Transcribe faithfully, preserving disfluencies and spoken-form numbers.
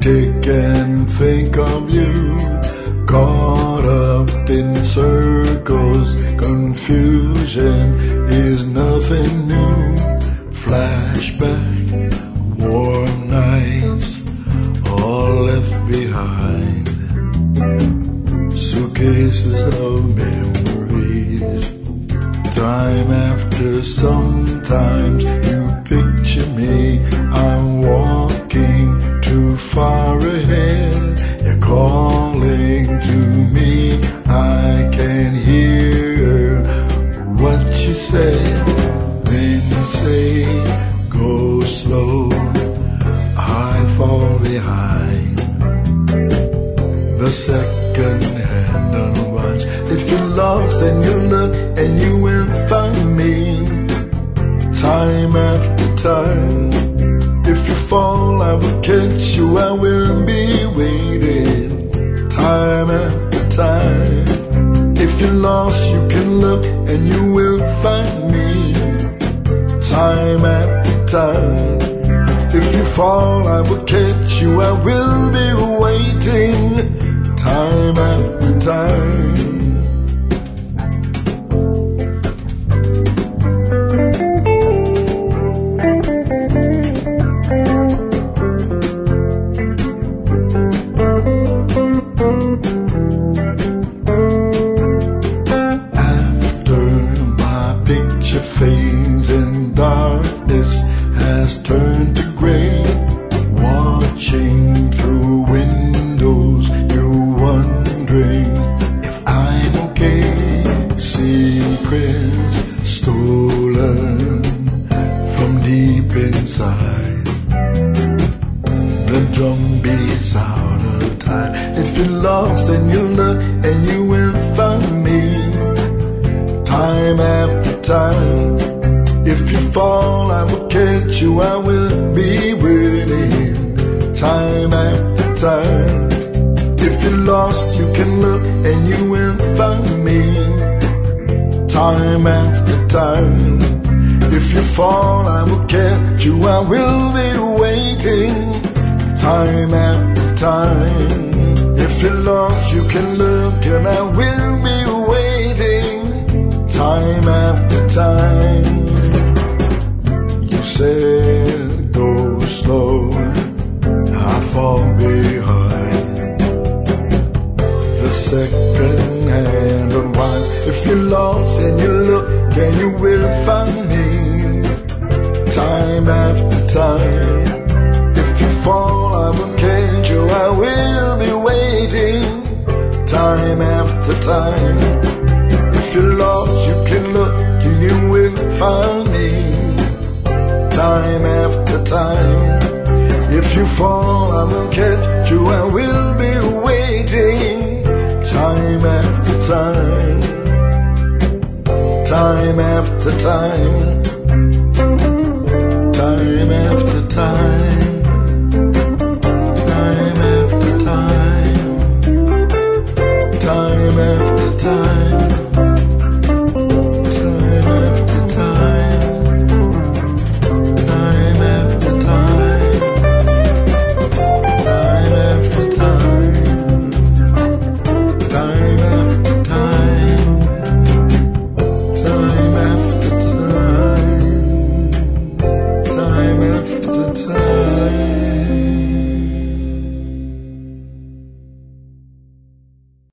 tick and think of you, caught up in circles. Confusion is nothing new. Flashback, warm nights, all left behind. Suitcases of memories. Time after sometimes you picture me. I'm walking too far ahead. You're calling to me. I can hear what you said. Then you say, go slow, I fall behind. The second hand unwinds. If you're lost, then you look and you will find me. Time after time. If you fall, I will catch you. I will be waiting. Time after time. If you're lost, you can look and you will find me. Time after time. If you fall, I will catch you. I will be waiting. Time after time. After my picture fades and darkness has turned to gray, watching through windows, you're wondering if I'm okay. Secrets stolen from deep inside. The drum beats out of time. If you're lost, then you look and you will find me. Time after time. If you fall, I will catch you. I will be waiting. Time after time. If you're lost, you can look and you will find me. Time after time. If you fall, I will catch you. I will be waiting. Time after time. If you're lost, you can look and I will be waiting. Time after time. You said go slow, I fall behind. The second hand unwinds. If you're lost and you look, then you will find me. Time after time. If you fall, I will catch you. I will be waiting. Time after time. If you're lost, you can look, you will find me. Time after time. If you fall, I will catch you. I will be waiting. Time after time. Time after time. Time after time. Time after time. Time after time. Time after time. Time after time. Time after time. Time after time. Time after time. Time after time.